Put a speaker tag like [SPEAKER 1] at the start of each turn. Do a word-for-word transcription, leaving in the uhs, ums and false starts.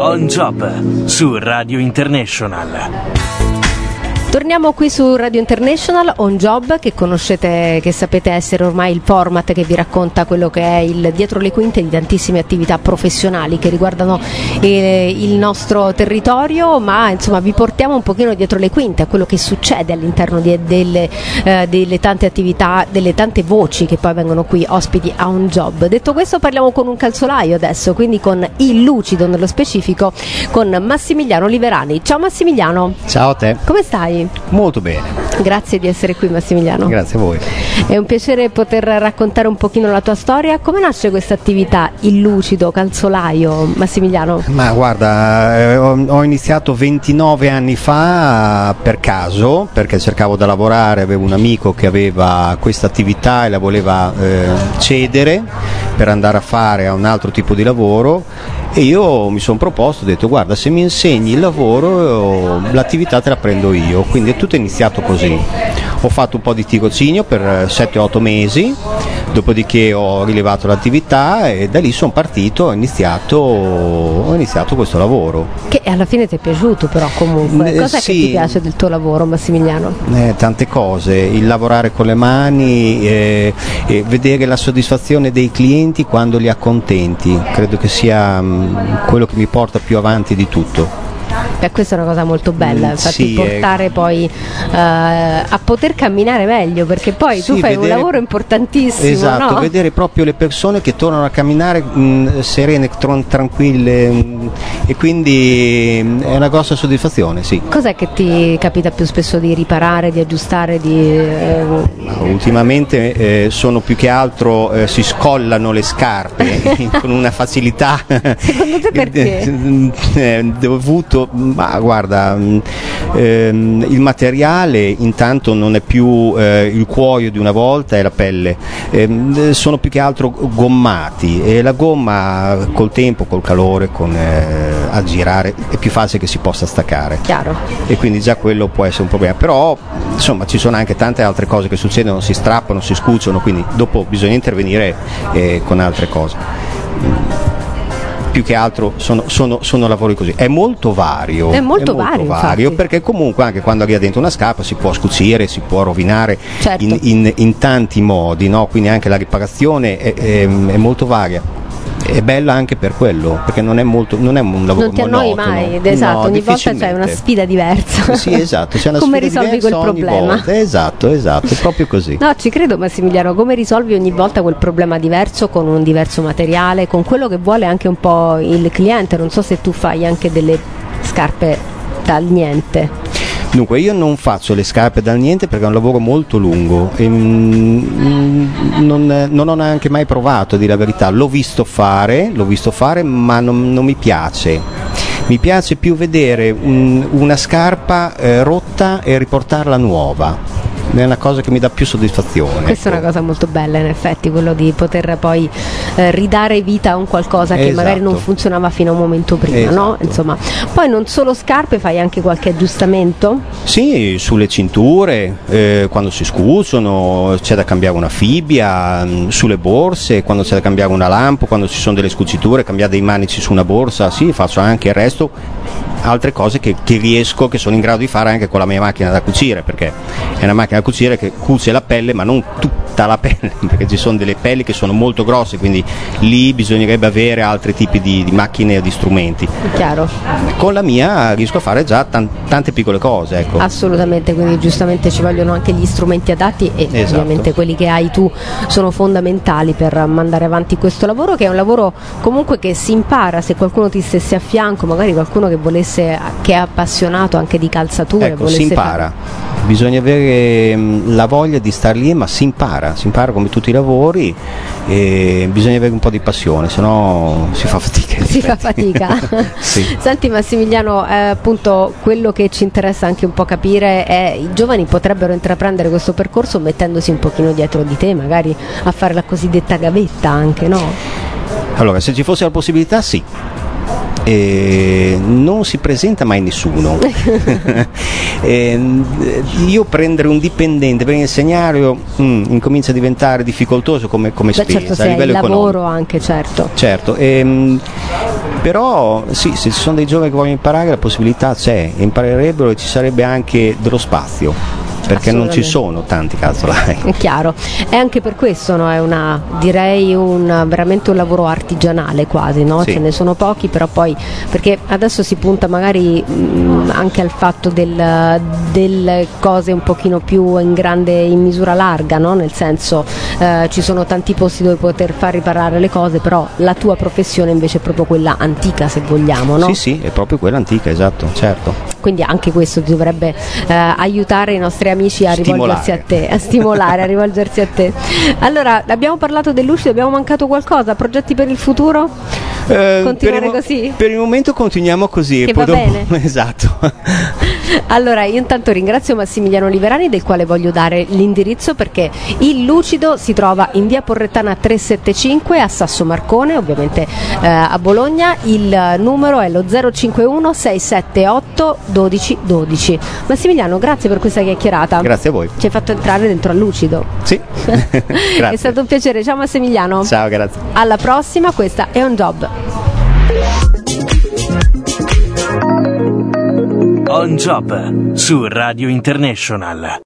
[SPEAKER 1] On Job su Radio International.
[SPEAKER 2] Torniamo qui su Radio International, On Job, che conoscete, che sapete essere ormai il format che vi racconta quello che è il dietro le quinte di tantissime attività professionali che riguardano eh, il nostro territorio, ma insomma vi portiamo un pochino dietro le quinte a quello che succede all'interno di, delle, eh, delle tante attività, delle tante voci che poi vengono qui ospiti a On Job. Detto questo, parliamo con un calzolaio adesso, quindi con il lucido nello specifico, con Massimiliano Liverani. Ciao Massimiliano.
[SPEAKER 3] Ciao a te.
[SPEAKER 2] Come stai?
[SPEAKER 3] Molto bene.
[SPEAKER 2] Grazie di essere qui Massimiliano.
[SPEAKER 3] Grazie a voi.
[SPEAKER 2] È un piacere poter raccontare un pochino la tua storia. Come nasce questa attività, il lucido calzolaio, Massimiliano?
[SPEAKER 3] Ma guarda, eh, ho, ho iniziato ventinove anni fa per caso, perché cercavo da lavorare, avevo un amico che aveva questa attività e la voleva eh, cedere per andare a fare a un altro tipo di lavoro, e io mi sono proposto, ho detto guarda, se mi insegni il lavoro l'attività te la prendo io, quindi è tutto iniziato così. Ho fatto un po' di tirocinio per sette otto mesi, dopodiché ho rilevato l'attività e da lì sono partito, ho iniziato, ho iniziato questo lavoro.
[SPEAKER 2] Che alla fine ti è piaciuto però comunque,
[SPEAKER 3] eh,
[SPEAKER 2] cos'è
[SPEAKER 3] sì.
[SPEAKER 2] che ti piace del tuo lavoro, Massimiliano?
[SPEAKER 3] Eh, tante cose, il lavorare con le mani, eh, eh, vedere la soddisfazione dei clienti quando li accontenti, credo che sia mh, quello che mi porta più avanti di tutto.
[SPEAKER 2] Beh, questa è una cosa molto bella, infatti
[SPEAKER 3] sì,
[SPEAKER 2] portare
[SPEAKER 3] eh.
[SPEAKER 2] poi uh, a poter camminare meglio, perché poi
[SPEAKER 3] sì,
[SPEAKER 2] tu fai
[SPEAKER 3] vedere,
[SPEAKER 2] un lavoro importantissimo,
[SPEAKER 3] esatto,
[SPEAKER 2] no?
[SPEAKER 3] Vedere proprio le persone che tornano a camminare mh, serene, tron- tranquille, mh, e quindi mh, è una grossa soddisfazione, sì.
[SPEAKER 2] Cos'è che ti capita più spesso di riparare, di aggiustare, di... Eh...
[SPEAKER 3] Ultimamente eh, sono più che altro, eh, si scollano le scarpe con una facilità.
[SPEAKER 2] Secondo te perché?
[SPEAKER 3] eh, dovuto, ma guarda, ehm, il materiale intanto non è più eh, il cuoio di una volta, è la pelle, ehm, sono più che altro gommati e la gomma col tempo, col calore, con, eh, a girare è più facile che si possa staccare.
[SPEAKER 2] Chiaro.
[SPEAKER 3] E quindi già quello può essere un problema, però insomma ci sono anche tante altre cose che succedono, si strappano, si scucciono, quindi dopo bisogna intervenire eh, con altre cose. Più che altro sono, sono, sono lavori così, è molto vario,
[SPEAKER 2] è molto,
[SPEAKER 3] è molto
[SPEAKER 2] vario,
[SPEAKER 3] vario perché comunque anche quando arriva dentro una scarpa si può scucire, si può rovinare,
[SPEAKER 2] certo.
[SPEAKER 3] in, in, in tanti modi, no? Quindi anche la riparazione è, è, è molto varia. È bella anche per quello, perché non è molto, non è un lavoro
[SPEAKER 2] non ti
[SPEAKER 3] monotono.
[SPEAKER 2] annoi mai, esatto,
[SPEAKER 3] no,
[SPEAKER 2] ogni volta c'è una sfida diversa.
[SPEAKER 3] Sì, esatto, c'è una
[SPEAKER 2] come
[SPEAKER 3] sfida
[SPEAKER 2] risolvi
[SPEAKER 3] diversa
[SPEAKER 2] quel
[SPEAKER 3] ogni
[SPEAKER 2] problema?
[SPEAKER 3] volta. Esatto, esatto, è proprio così.
[SPEAKER 2] No, ci credo Massimiliano, come risolvi ogni volta quel problema diverso con un diverso materiale, con quello che vuole anche un po' il cliente. Non so se tu fai anche delle scarpe dal niente.
[SPEAKER 3] Dunque, io non faccio le scarpe dal niente perché è un lavoro molto lungo e mm, non, non ho neanche mai provato, a dire la verità. L'ho visto fare, l'ho visto fare, ma non, non mi piace. Mi piace più vedere un, una scarpa eh, rotta e riportarla nuova. È una cosa che mi dà più soddisfazione.
[SPEAKER 2] Questa
[SPEAKER 3] ecco.
[SPEAKER 2] è una cosa molto bella, in effetti, quello di poter poi eh, ridare vita a un qualcosa che
[SPEAKER 3] esatto.
[SPEAKER 2] magari non funzionava fino a un momento prima,
[SPEAKER 3] esatto.
[SPEAKER 2] no? Insomma, poi non solo scarpe, fai anche qualche aggiustamento?
[SPEAKER 3] Sì, sulle cinture, eh, quando si scucciono, c'è da cambiare una fibbia, mh, sulle borse, quando c'è da cambiare una lampo, quando ci sono delle scuciture, cambiare dei manici su una borsa, sì, faccio anche il resto, altre cose che, che riesco, che sono in grado di fare anche con la mia macchina da cucire, perché è una macchina da cucire che cuce la pelle, ma non tutta la pelle, perché ci sono delle pelli che sono molto grosse, quindi lì bisognerebbe avere altri tipi di, di macchine e di strumenti.
[SPEAKER 2] Chiaro.
[SPEAKER 3] Con la mia riesco a fare già tan- tante piccole cose, ecco.
[SPEAKER 2] Assolutamente, quindi giustamente ci vogliono anche gli strumenti adatti e
[SPEAKER 3] esatto.
[SPEAKER 2] ovviamente quelli che hai tu sono fondamentali per mandare avanti questo lavoro, che è un lavoro comunque che si impara. Se qualcuno ti stesse a fianco, magari qualcuno che volesse, che è appassionato anche di calzature,
[SPEAKER 3] ecco,
[SPEAKER 2] volesse
[SPEAKER 3] si impara,
[SPEAKER 2] fare...
[SPEAKER 3] bisogna avere mh, la voglia di star lì, ma si impara, si impara come tutti i lavori e bisogna avere un po' di passione, se no si fa fatica.
[SPEAKER 2] Si fa fatica.
[SPEAKER 3] Sì.
[SPEAKER 2] Senti Massimiliano, eh, appunto quello che ci interessa anche un po' capire è i giovani potrebbero intraprendere questo percorso mettendosi un pochino dietro di te, magari a fare la cosiddetta gavetta anche, no?
[SPEAKER 3] Allora, se ci fosse la possibilità, sì. E non si presenta mai nessuno. e io prendere un dipendente per insegnare mm, incomincia a diventare difficoltoso come, come
[SPEAKER 2] Beh,
[SPEAKER 3] spesa,
[SPEAKER 2] certo,
[SPEAKER 3] a
[SPEAKER 2] se
[SPEAKER 3] livello
[SPEAKER 2] hai il
[SPEAKER 3] economico.
[SPEAKER 2] lavoro anche, certo.
[SPEAKER 3] Certo, ehm, Però sì, se ci sono dei giovani che vogliono imparare, la possibilità c'è, imparerebbero e ci sarebbe anche dello spazio, perché non ci sono tanti calzolai.
[SPEAKER 2] È chiaro, e anche per questo, no, è una, direi un, veramente un lavoro artigianale quasi, no?
[SPEAKER 3] Sì.
[SPEAKER 2] Ce ne sono pochi, però poi, perché adesso si punta magari mh, anche al fatto del, delle cose un pochino più in grande, in misura larga, no? Nel senso eh, ci sono tanti posti dove poter far riparare le cose, però la tua professione invece è proprio quella antica, se vogliamo, no?
[SPEAKER 3] Sì, sì, è proprio quella antica, esatto, certo.
[SPEAKER 2] Quindi anche questo ti dovrebbe eh, aiutare i nostri amici a
[SPEAKER 3] Stimolare.
[SPEAKER 2] rivolgersi a te, a stimolare, a rivolgersi a te. Allora, abbiamo parlato del lucido, abbiamo mancato qualcosa? Progetti per il futuro?
[SPEAKER 3] Eh,
[SPEAKER 2] Continuare
[SPEAKER 3] per il mo-
[SPEAKER 2] così?
[SPEAKER 3] Per il momento continuiamo così.
[SPEAKER 2] Che
[SPEAKER 3] e poi
[SPEAKER 2] va
[SPEAKER 3] dopo...
[SPEAKER 2] bene.
[SPEAKER 3] Esatto.
[SPEAKER 2] Allora, io intanto ringrazio Massimiliano Liverani, del quale voglio dare l'indirizzo, perché il Lucido si trova in via Porrettana trecentosettantacinque a Sasso Marcone, ovviamente eh, a Bologna. Il numero è lo zero cinquantuno sei sette otto uno due uno due. Massimiliano, grazie per questa chiacchierata.
[SPEAKER 3] Grazie a voi.
[SPEAKER 2] Ci hai fatto entrare dentro al Lucido.
[SPEAKER 3] Sì. Grazie.
[SPEAKER 2] È stato un piacere. Ciao Massimiliano.
[SPEAKER 3] Ciao, grazie.
[SPEAKER 2] Alla prossima, questa è On Job.
[SPEAKER 1] On Job su Radio International.